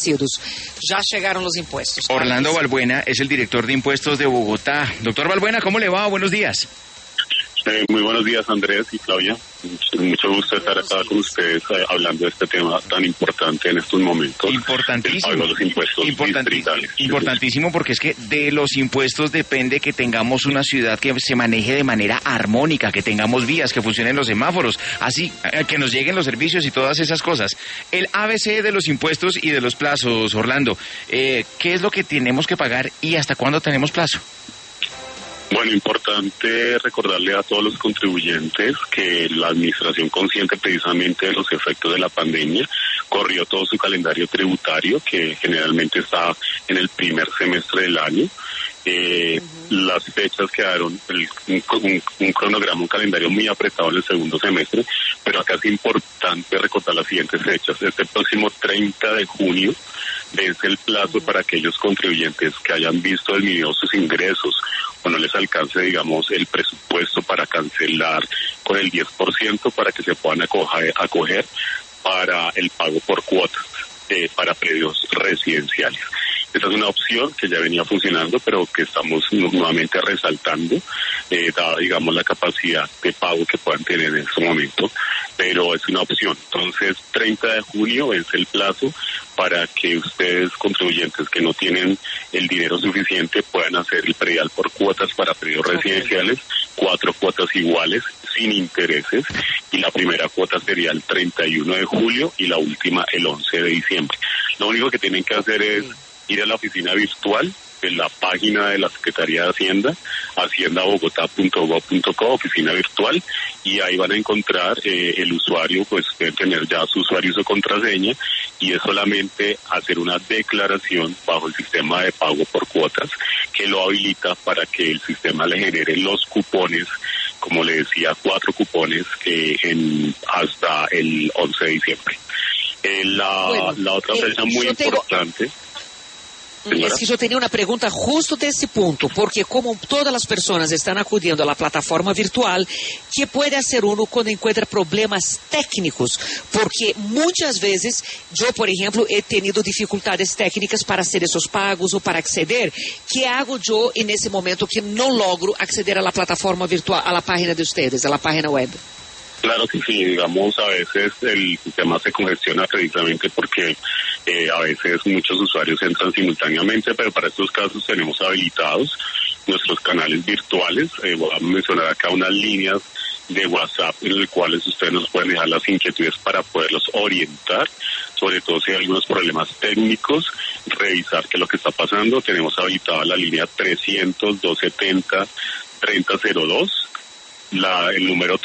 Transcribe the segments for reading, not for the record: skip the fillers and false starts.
vencidos. Ya llegaron los impuestos. Orlando Balbuena es el director de impuestos de Bogotá. Doctor Balbuena, ¿cómo le va? Buenos días. Muy buenos días, Andrés y Claudia. Mucho gusto estar acá con ustedes hablando de este tema tan importante en estos momentos. Importantísimo. El pago de los impuestos distritales. Importantísimo, porque es que de los impuestos depende que tengamos una ciudad que se maneje de manera armónica, que tengamos vías, que funcionen los semáforos, así que nos lleguen los servicios y todas esas cosas. El ABC de los impuestos y de los plazos, Orlando, ¿qué es lo que tenemos que pagar y hasta cuándo tenemos plazo? Bueno, importante recordarle a todos los contribuyentes que la administración, consciente precisamente de los efectos de la pandemia, corrió todo su calendario tributario, que generalmente está en el primer semestre del año. Las fechas quedaron, un cronograma, un calendario muy apretado en el segundo semestre, pero acá es importante recordar las siguientes fechas. Este próximo 30 de junio vence el plazo para aquellos contribuyentes que hayan visto disminuidos sus ingresos o no les alcance, digamos, el presupuesto para cancelar con el 10% para que se puedan acoger para el pago por cuotas para predios residenciales. Esa es una opción que ya venía funcionando, pero que estamos nuevamente resaltando, dada, digamos, la capacidad de pago que puedan tener en este momento, pero es una opción. Entonces, 30 de junio es el plazo para que ustedes, contribuyentes que no tienen el dinero suficiente, puedan hacer el predial por cuotas para predios residenciales, 4 cuotas iguales, sin intereses, y la primera cuota sería el 31 de julio y la última el 11 de diciembre. Lo único que tienen que hacer es ir a la oficina virtual en la página de la Secretaría de Hacienda, haciendabogotá.gov.co, oficina virtual, y ahí van a encontrar el usuario, pues pueden tener ya su usuario y su contraseña, y es solamente hacer una declaración bajo el sistema de pago por cuotas que lo habilita para que el sistema le genere los cupones, como le decía, 4 cupones hasta el 11 de diciembre. La otra fecha muy importante. Es que yo tenía una pregunta justo de ese punto, porque como todas las personas están acudiendo a la plataforma virtual, ¿qué puede hacer uno cuando encuentra problemas técnicos? Porque muchas veces yo, por ejemplo, he tenido dificultades técnicas para hacer esos pagos o para acceder. ¿Qué hago yo en ese momento que no logro acceder a la plataforma virtual, a la página de ustedes, a la página web? Claro que sí, digamos, a veces el sistema se congestiona precisamente porque a veces muchos usuarios entran simultáneamente, pero para estos casos tenemos habilitados nuestros canales virtuales. Voy a mencionar acá unas líneas de WhatsApp en las cuales ustedes nos pueden dejar las inquietudes para poderlos orientar, sobre todo si hay algunos problemas técnicos, revisar qué es lo que está pasando. Tenemos habilitada la línea 300-270-3002. El número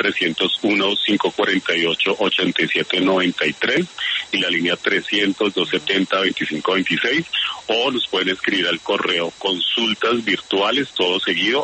301-548-8793 y la línea 300-270-2526, o nos pueden escribir al correo consultasvirtuales, todo seguido,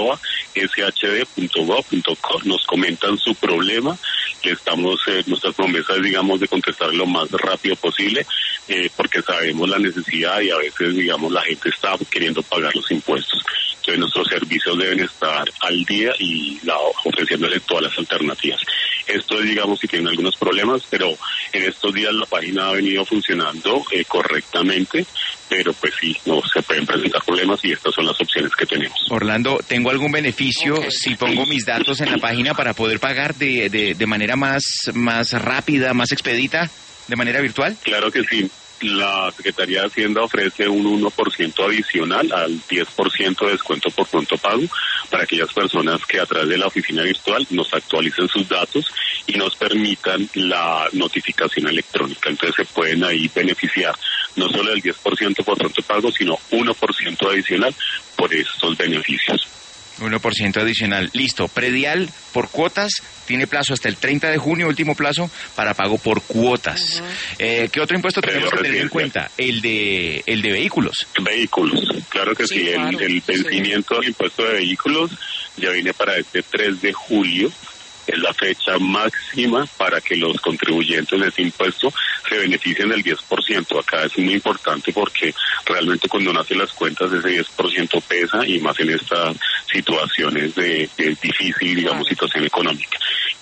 @shd.gov.co. Nos comentan su problema, que estamos, nuestras promesas, digamos, de contestar lo más rápido posible, porque sabemos la necesidad y a veces, digamos, la gente está queriendo pagar los impuestos. Entonces nuestros servicios deben estar al día y ofreciéndole todas las alternativas. Esto es, digamos, si tienen algunos problemas, pero en estos días la página ha venido funcionando correctamente, pero pues sí, no se pueden presentar problemas y estas son las opciones que tenemos. Orlando, ¿tengo algún beneficio si pongo mis datos en la página para poder pagar de manera más rápida, más expedita, de manera virtual? Claro que sí. La Secretaría de Hacienda ofrece un 1% adicional al 10% de descuento por pronto pago para aquellas personas que a través de la oficina virtual nos actualicen sus datos y nos permitan la notificación electrónica. Entonces se pueden ahí beneficiar no solo del 10% por pronto pago, sino 1% adicional por estos beneficios. 1% adicional. Listo. Predial por cuotas tiene plazo hasta el 30 de junio, último plazo para pago por cuotas. ¿Qué otro impuesto tenemos que tener en cuenta? El de vehículos. Vehículos, claro que sí. Claro. El vencimiento del impuesto de vehículos ya viene para este 3 de julio. Es la fecha máxima para que los contribuyentes de este impuesto se beneficien del 10%. Acá es muy importante porque realmente cuando uno hace las cuentas ese 10% pesa, y más en estas situaciones de difícil, digamos, situación económica.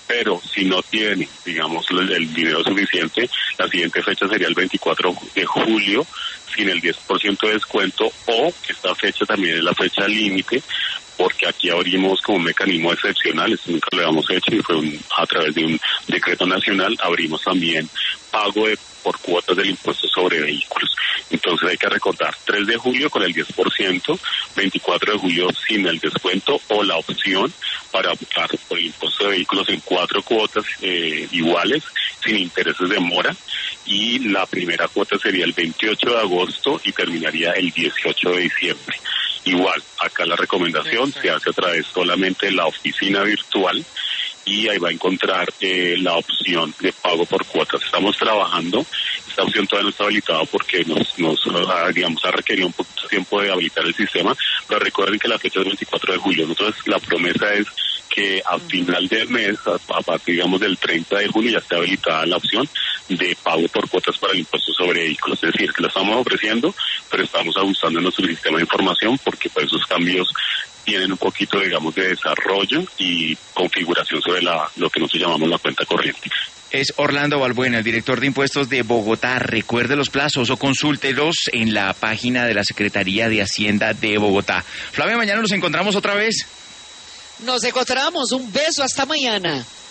Pero si no tiene, digamos, el dinero suficiente, la siguiente fecha sería el 24 de julio, sin el 10% de descuento, o esta fecha también es la fecha límite, porque aquí abrimos como un mecanismo excepcional, esto nunca lo habíamos hecho y fue a través de un decreto nacional, abrimos también pago por cuotas del impuesto sobre vehículos. Entonces hay que recordar 3 de julio con el 10%, 24 de julio sin el descuento, o la opción para optar por el impuesto de vehículos en 4 cuotas iguales, sin intereses de mora, y la primera cuota sería el 28 de agosto y terminaría el 18 de diciembre. Igual, acá la recomendación se hace a través solamente de la oficina virtual, y ahí va a encontrar la opción de pago por cuotas. Estamos trabajando, esta opción todavía no está habilitada porque digamos, ha requerido un poquito de tiempo de habilitar el sistema, pero recuerden que la fecha es 24 de julio. Entonces, la promesa es que a final del mes, a partir, digamos, del 30 de junio, ya esté habilitada la opción de pago por cuotas para el impuesto sobre vehículos. Es decir, que lo estamos ofreciendo, pero estamos ajustando en nuestro sistema de información porque pues esos cambios tienen un poquito, digamos, de desarrollo y configuración sobre lo que nosotros llamamos la cuenta corriente. Es Orlando Balbuena, el director de impuestos de Bogotá. Recuerde los plazos o consúltelos en la página de la Secretaría de Hacienda de Bogotá. Flavia, mañana nos encontramos otra vez. Nos encontramos. Un beso, hasta mañana.